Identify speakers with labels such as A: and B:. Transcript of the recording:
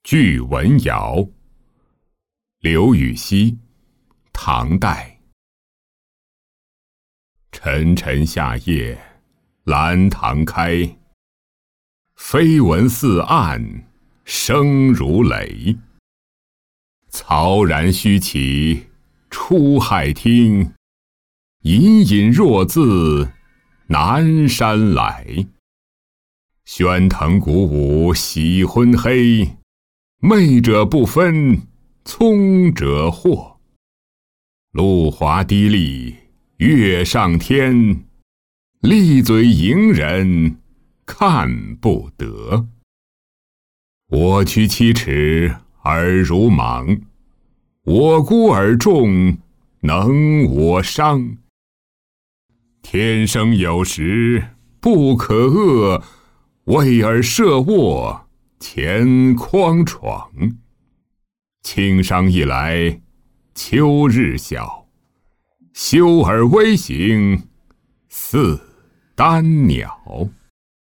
A: 句文谣，刘禹锡，唐代。沉沉夏夜，兰塘开，飞闻四岸声如雷。嘈然须起，出海听，隐隐若自南山来。喧腾鼓舞喜昏黑，昧者不分，聪者惑。露华滴沥月上天，利嘴迎人看不得。我躯七尺而如蟒，我孤而众能我伤。天生有时不可遏，为尔设卧前匡床。轻商一来，秋日晓，休而微行似丹鸟。